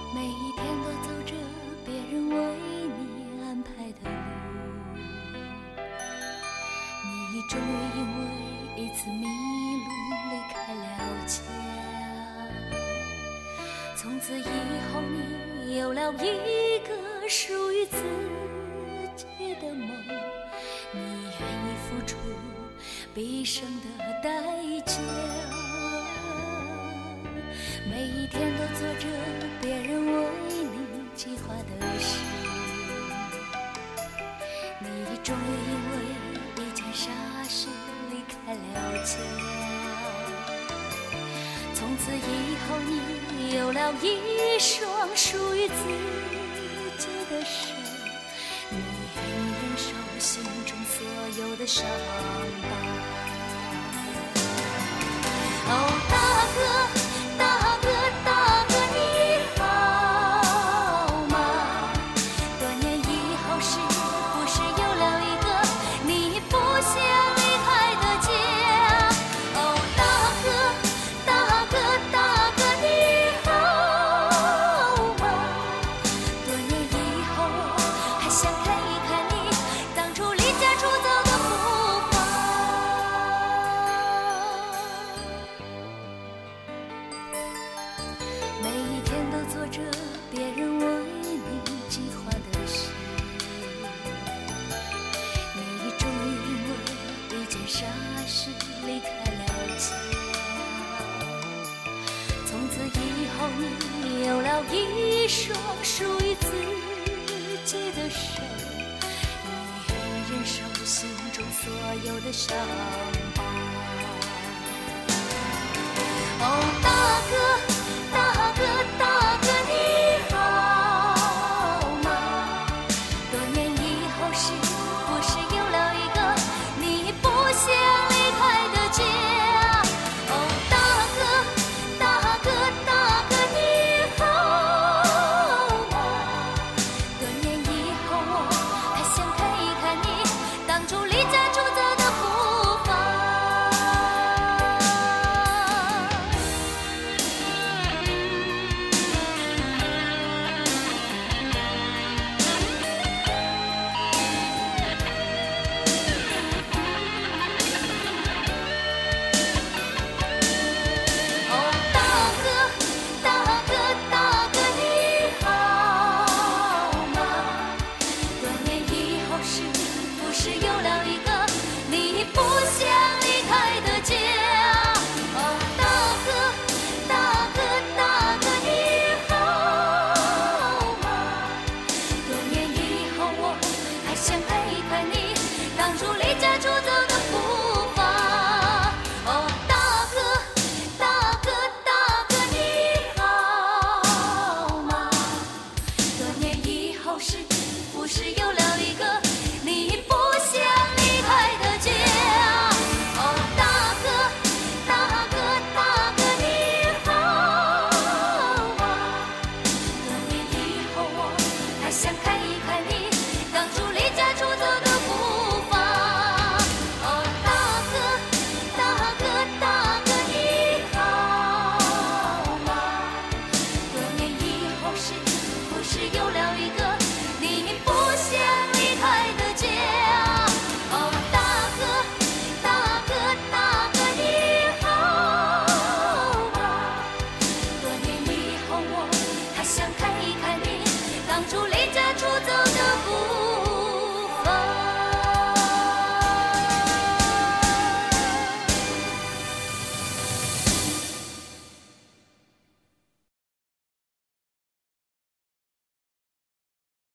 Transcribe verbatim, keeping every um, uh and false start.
每一天都走着别人为你安排的路，你终于因为一次迷路离开了家。从此以后你有了一个属于自己的梦，你愿意付出毕生的代价，每一天都做着别人为你计划的事，你终于因为一件傻事离开了家。从此以后你有了一双属于自己的手，你愿意忍受心中所有的伤疤。哦，大哥大哥大哥你好吗？多年以后是不是有了一个你不想离开的家？哦，大哥大哥大哥你好吗？多年以后我还想看一看你当初离家出走的步伐。每一天都做着别人为你计划的事，你终于因为一件傻事离开了家。从此以后你有了一双属于自己的手，你愿意忍受心中所有的伤疤。哦，大哥